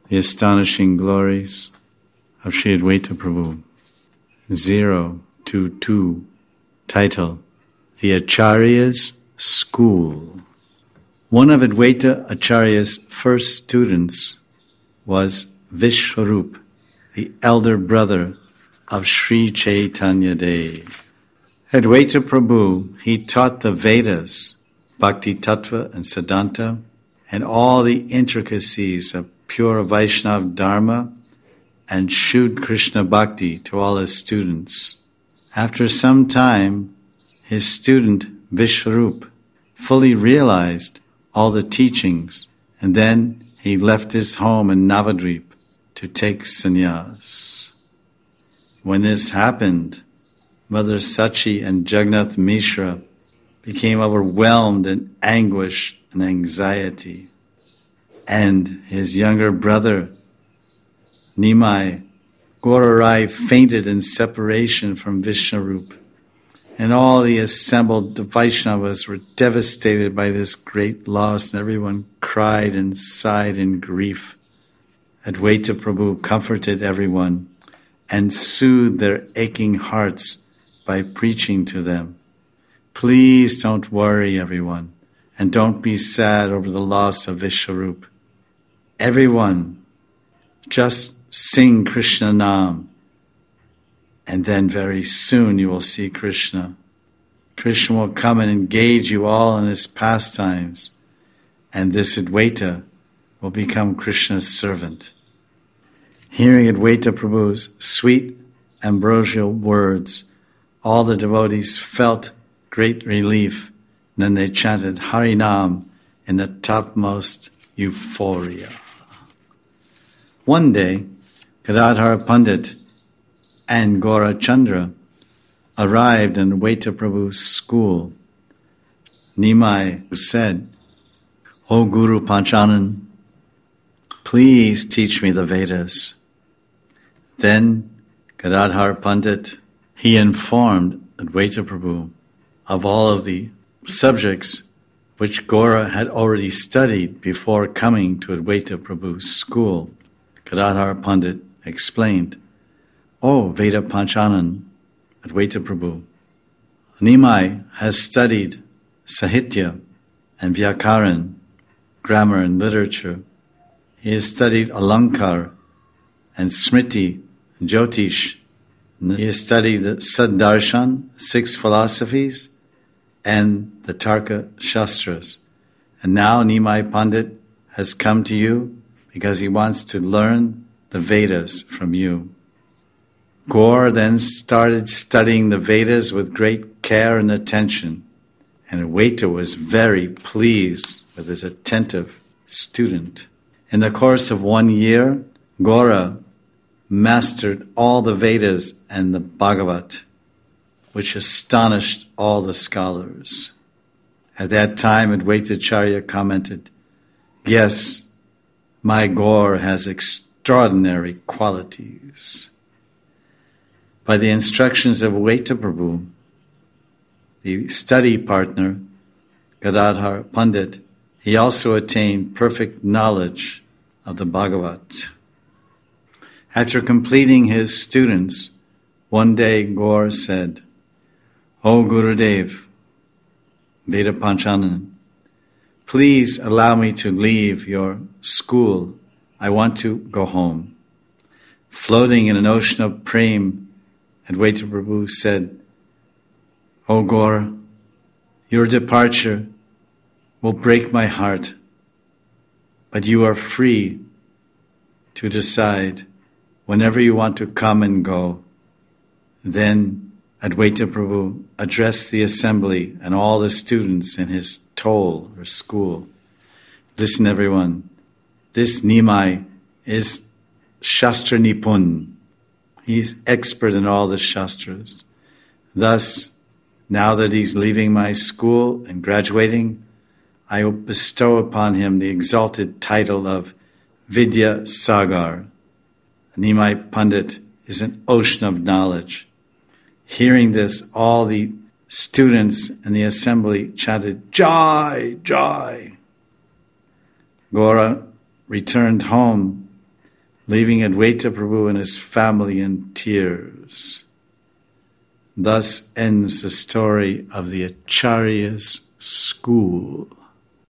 the astonishing glories of Sri Advaita Prabhu. 022. Title: The Acharya's School. One of Advaita Acharya's first students was Vishwarup, the elder brother of Sri Chaitanya Dev. Advaita Prabhu, he taught the Vedas, Bhakti Tattva and Siddhanta, and all the intricacies of pure Vaishnava Dharma and Shuddha Krishna Bhakti to all his students. After some time, his student Vishwarup fully realized all the teachings, and then he left his home in Navadvip to take sannyas. When this happened, Mother Sachi and Jagannath Mishra became overwhelmed in anguish and anxiety. And his younger brother, Nimai, Gorarai, fainted in separation from Vishwarup. And all the assembled Vaishnavas were devastated by this great loss, and everyone cried and sighed in grief. Advaita Prabhu comforted everyone and soothed their aching hearts by preaching to them. Please don't worry, everyone, and don't be sad over the loss of Vishwarup. Everyone, just sing Krishna Nam, and then very soon you will see Krishna. Krishna will come and engage you all in his pastimes, and this Advaita will become Krishna's servant. Hearing Advaita Prabhu's sweet ambrosial words, all the devotees felt great relief, and then they chanted Harinam in the topmost euphoria. One day, Gadadhar Pandit and Gaura Chandra arrived in Advaita Prabhu's school. Nimai said, "O Guru Panchanan, please teach me the Vedas." Then Gadadhar Pandit, he informed Advaita Prabhu of all of the subjects which Gaura had already studied before coming to Advaita Prabhu's school. Gadadhar Pandit explained, "Oh, Veda Panchanan, Advaita Prabhu, Nimai has studied Sahitya and Vyakaran, grammar and literature. He has studied Alankar and Smriti, Jyotish. He has studied the Saddarshan, 6 philosophies, and the Tarka Shastras. And now Nimai Pandit has come to you because he wants to learn the Vedas from you." Gaur then started studying the Vedas with great care and attention, and Advaita was very pleased with his attentive student. In the course of 1 year, Gaura mastered all the Vedas and the Bhagavat, which astonished all the scholars. At that time, Advaita Acharya commented, "Yes, my Gaur has extraordinary qualities." By the instructions of Advaita Prabhu, the study partner, Gadadhar Pandit, he also attained perfect knowledge of the Bhagavat. After completing his students, one day Gaur said, "O Gurudev, Veda Panchanan, please allow me to leave your school. I want to go home." Floating in an ocean of prem, Advaita Prabhu said, "O Gaur, your departure will break my heart, but you are free to decide whenever you want to come and go." Then Advaita Prabhu addressed the assembly and all the students in his toll or school. "Listen, everyone, this Nimai is Shastra Nipun. He's expert in all the Shastras. Thus, now that he's leaving my school and graduating, I will bestow upon him the exalted title of Vidya Sagar. Nimai Pandit is an ocean of knowledge." Hearing this, all the students in the assembly chanted, "Jai, Jai." Gaura returned home leaving Advaita Prabhu and his family in tears. Thus ends the story of the Acharya's school.